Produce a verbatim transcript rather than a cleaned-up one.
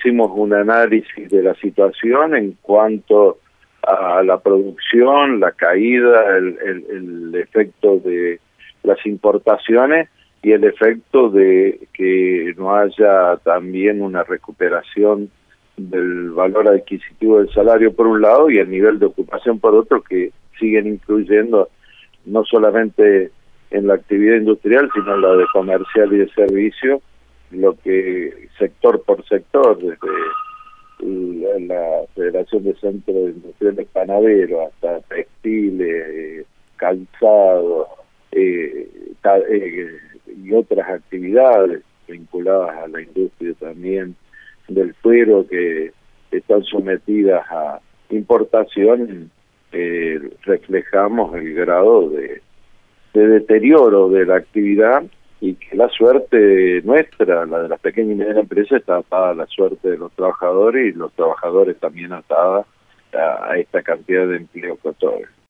hicimos un análisis de la situación en cuanto a la producción, la caída, el, el, el efecto de las importaciones y el efecto de que no haya también una recuperación del valor adquisitivo del salario por un lado y el nivel de ocupación por otro, que siguen incluyendo no solamente en la actividad industrial, sino en la de comercial y de servicio, lo que sector por sector, desde la, la Federación de Centros Industriales Panaderos hasta textiles, calzado, eh, ta, eh, y otras actividades vinculadas a la industria también del cuero que están sometidas a importación, eh, reflejamos el grado de, de deterioro de la actividad y que la suerte nuestra, la de las pequeñas y medianas empresas, está atada a la suerte de los trabajadores y los trabajadores también atada a, a esta cantidad de empleo que otorgan.